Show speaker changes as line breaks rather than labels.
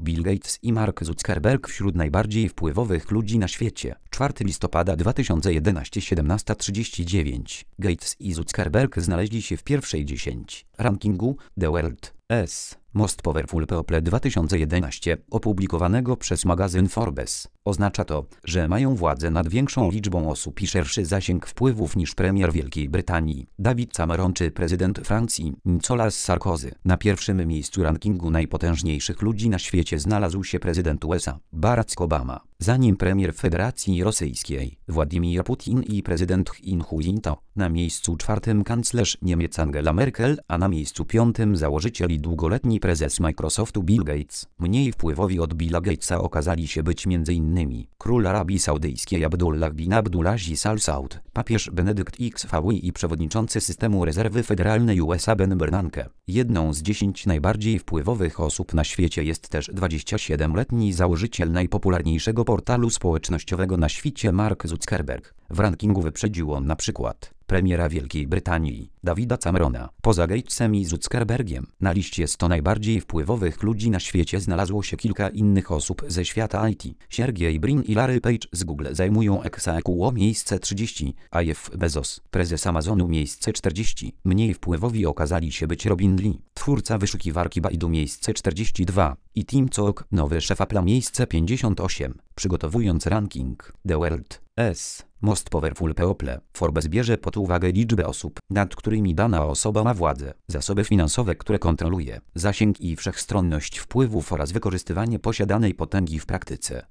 Bill Gates i Mark Zuckerberg wśród najbardziej wpływowych ludzi na świecie. 4 listopada 2011, 17:39. Gates i Zuckerberg znaleźli się w pierwszej 10 rankingu The World's Most Powerful People 2011, opublikowanego przez magazyn Forbes. Oznacza to, że mają władzę nad większą liczbą osób i szerszy zasięg wpływów niż premier Wielkiej Brytanii, David Cameron czy prezydent Francji, Nicolas Sarkozy. Na pierwszym miejscu rankingu najpotężniejszych ludzi na świecie znalazł się prezydent USA, Barack Obama. Za nim premier Federacji Rosyjskiej, Władimir Putin i prezydent Chin Hu Jintao. Na miejscu 4 kanclerz Niemiec Angela Merkel, a na miejscu 5 założyciel i długoletni prezes Microsoftu Bill Gates. Mniej wpływowi od Billa Gatesa okazali się być m.in. król Arabii Saudyjskiej Abdullah bin Abdulaziz Al Saud, papież Benedykt XV i przewodniczący systemu rezerwy federalnej USA Ben Bernanke. Jedną z 10 najbardziej wpływowych osób na świecie jest też 27-letni założyciel najpopularniejszego portalu społecznościowego na świecie Mark Zuckerberg. W rankingu wyprzedził on na przykład premiera Wielkiej Brytanii, Davida Camerona. Poza Gatesem i Zuckerbergiem, na liście 100 najbardziej wpływowych ludzi na świecie znalazło się kilka innych osób ze świata IT. Sergey Brin i Larry Page z Google zajmują ex aequo miejsce 30, a Jeff Bezos, prezes Amazonu, miejsce 40. Mniej wpływowi okazali się być Robin Lee, twórca wyszukiwarki Baidu, miejsce 42 i Tim Cook, nowy szef Apple'a, miejsce 58. Przygotowując ranking The World's Most Powerful People, Forbes bierze pod uwagę liczbę osób, nad którymi dana osoba ma władzę, zasoby finansowe, które kontroluje, zasięg i wszechstronność wpływów oraz wykorzystywanie posiadanej potęgi w praktyce.